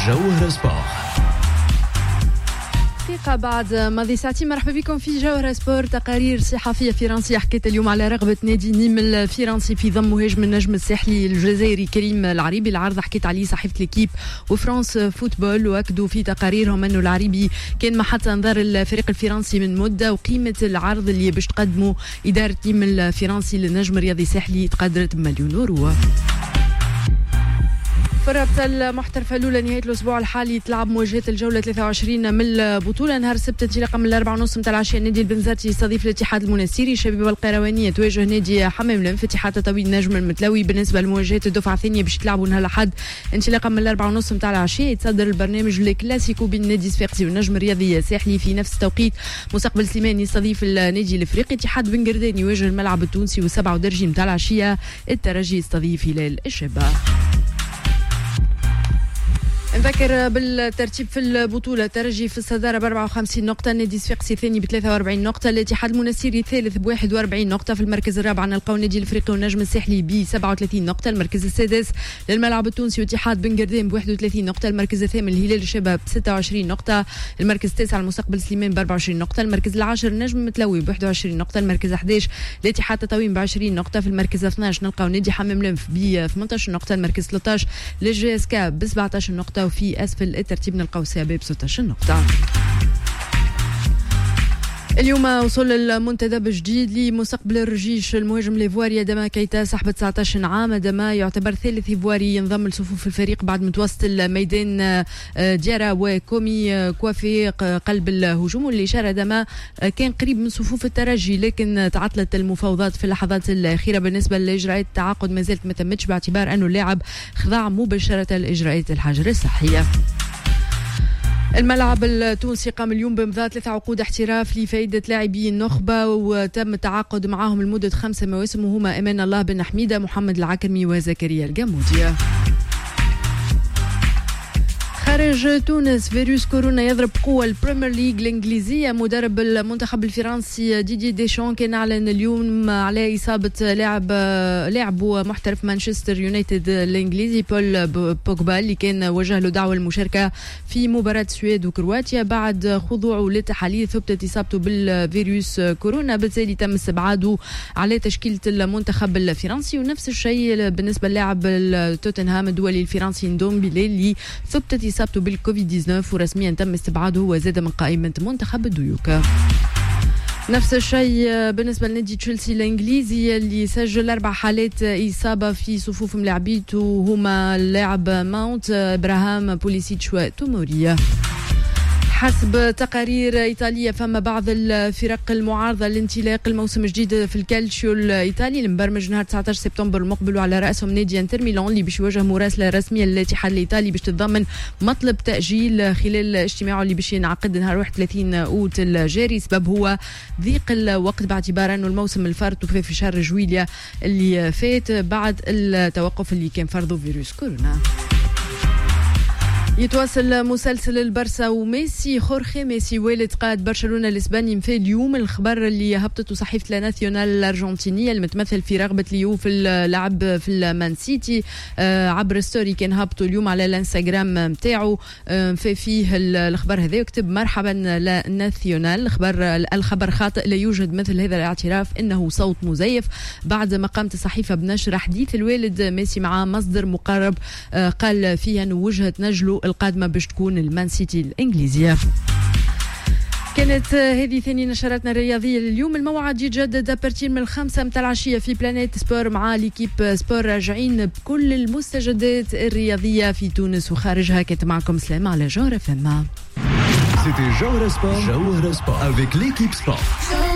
جوهرة سبور. دقيقة بعد ماضي ساعتين مرحبا بكم في جوهرة سبور. تقارير صحفية فرنسية حكيت اليوم على رغبة نادي نيم الفرنسي في ضم مهاجم النجم الساحلي الجزائري كريم العريبي. العرض حكيت عليه صحيفة ليكيب وفرانس فوتبول، واكدوا في تقاريرهم انه العريبي كان محط انظار الفريق الفرنسي من مدة، وقيمة العرض اللي باش تقدمه إدارة نيم الفرنسي للنجم الرياضي الساحلي تقدرت بمليون يورو. في الرابطة المحترفة الأولى نهاية الأسبوع الحالي تلعب مواجهة الجولة 23 من البطولة. نهار السبت انطلاقا من 4:30 متاع العشية النادي البنزرتي يستضيف الاتحاد المنستيري. شبيبة القيروانية تواجه نادي حمام الأنف. اتحاد تطوي النجم المتلوي. بالنسبة لمواجهة الدفعة الثانية باش تلعبوا نهار الأحد انطلاقا من 4:30 متاع العشية. يتصدر البرنامج الكلاسيكو بين نادي صفاقسي والنجم الرياضي الساحلي. في نفس التوقيت مستقبل سليمان يستضيف النادي الافريقي. اتحاد بن قردان يواجه الملعب التونسي. و7:30 متاع العشية الترجي يستضيف هلال الشابة. نذكر بالترتيب في البطولة: الترجي في الصدارة ب54 نقطة، النادي الصفاقسي الثاني ب43 نقطة، الاتحاد المنستيري الثالث ب41 نقطة. في المركز الرابع نلقاو النادي الافريقي والنجم الساحلي ب37 نقطة. المركز السادس للملعب التونسي واتحاد بن قردان ب31 نقطة. المركز الثامن الهلال الشابة ب26 نقطة. المركز التاسع المستقبل سليمان ب24 نقطة. المركز العاشر النجم المتلوي ب21 نقطة. المركز 11 الاتحاد تطاوين ب20 نقطة. في المركز 12 نلقاو نادي حمام الأنف ب18 نقطة. المركز 13 للجي اس كا ب17 نقطة. وفي أسفل الترتيب نلقاو سابي ب16 نقطة. اليوم وصل المنتدب جديد لمستقبل الرجيش. المهاجم ليفواري دما كيتا صاحب 19 عام. دما يعتبر ثالث إيفواري ينضم لصفوف الفريق بعد متوسط الميدان ديارا وكومي كوافي قلب الهجوم. واللي شارع دما كان قريب من صفوف الترجي، لكن تعطلت المفاوضات في اللحظات الأخيرة بالنسبة لإجراءات التعاقد. ما زالت ما تمتش باعتبار أنه اللاعب خضع مباشرة لإجراءات الحجر الصحية. الملعب التونسي قام اليوم بإمضاء 3 عقود احتراف لفائدة لاعبي النخبة، وتم التعاقد معهم لمدة 5 مواسم، وهما أمان الله بن حميدة، محمد العكرمي، وزكريا الجمودي. خارج تونس فيروس كورونا يضرب قوة البريمير ليج الإنجليزية. مدرب المنتخب الفرنسي ديدي ديشان كان أعلن اليوم على إصابة لاعب محترف مانشستر يونايتد الإنجليزي بول بوجبا، اللي كان وجه له دعوة المشاركة في مباراة السويد وكرواتيا. بعد خضوعه للتحاليل ثبتت إصابته بالفيروس كورونا، بالتالي تم استبعاده على تشكيلة المنتخب الفرنسي. ونفس الشيء بالنسبة للاعب توتنهام الدولي الفرنسي ندومبيلي، اللي ثبتت إصابته بالكوفيد 19 ورسميا تم استبعاده وزاد من قائمة منتخب الديوكا. نفس الشيء بالنسبة لنادي تشيلسي الإنجليزي، اللي سجل 4 حالات إصابة في صفوف ملاعبيته، هما اللاعب ماونت، إبراهام، بوليسيتش وتوموريا. حسب تقارير إيطالية فما بعض الفرق المعارضة لانطلاق الموسم الجديد في الكالتشيو الإيطالي المبرمج نهار 19 سبتمبر المقبل، وعلى رأسهم نادي انتر ميلان اللي باش يواجه مراسلة رسمية للاتحاد الإيطالي باش تتضمن مطلب تأجيل خلال اجتماعه اللي باش ينعقد نهار 31 أوت الجاري. سبب هو ضيق الوقت باعتبار أنه الموسم الفارط في شهر جويليا اللي فات بعد التوقف اللي كان فرضه فيروس كورونا. يتواصل مسلسل البرسا وميسي. خورخي ميسي والد قائد برشلونة الإسباني مفى اليوم الخبر اللي هبطته صحيفة لا ناسيونال الأرجنتينية المتمثل في رغبة ليو في اللعب في المان سيتي. عبر ستوري كان هبطه اليوم على الانستغرام متاعو مفى فيه الخبر هذا، يكتب مرحبا لا ناسيونال، الخبر خاطئ، لا يوجد مثل هذا الاعتراف، إنه صوت مزيف. بعد ما قامت الصحيفة بنشر حديث الوالد ميسي مع مصدر مقرب قال فيها أنه وجهة نجله القادمة باش تكون المان سيتي الإنجليزية. كانت هذه ثاني نشراتنا الرياضية لليوم. الموعد يتجدد أبرتين من 5 متاع العشية في بلانيت سبور مع ليكيب سبور، راجعين بكل المستجدات الرياضية في تونس وخارجها. كانت معكم سلامة على جوهرة فما. C'était Jawhara Sport avec l'équipe sport.